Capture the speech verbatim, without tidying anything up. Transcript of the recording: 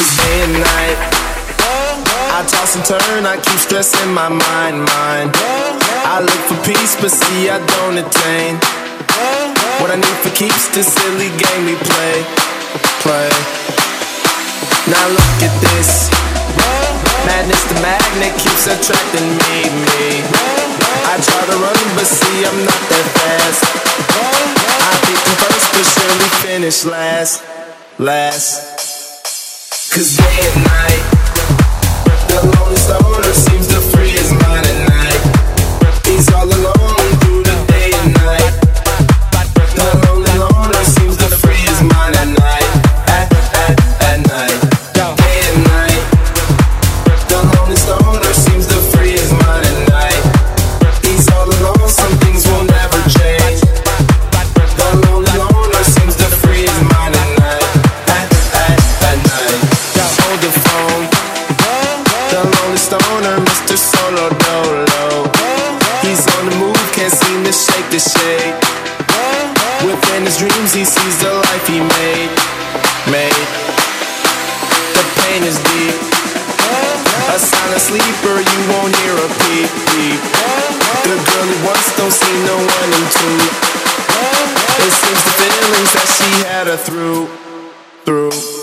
Day and night, I toss and turn, I keep stressing my mind, mind. I look for peace, but see I don't attain. What I need for keeps this silly game we play, play. Now look at this, madness the magnet keeps attracting me, me. I try to run, but see I'm not that fast. I think I'm first, but surely finish last, last. Cause day and night, the lonely stoner seems to free his mind at night. He's all alone through the day and night. The lonely loner seems to free his mind at night, at, at, at night. Day and night, the lonely stoner seems to free his mind at night. He's all alone, some things will never change. The lonely loner seems to free his mind at night, at, at, at night. Hold the phone, the lonely stoner, Mister Solo Dolo. He's on the move, can't seem to shake the shade. Within his dreams he sees the life he made, made. The pain is deep, a silent sleeper, you won't hear a peep, peep. The girl he wants don't see no one in two. It seems the feelings that she had her through, through.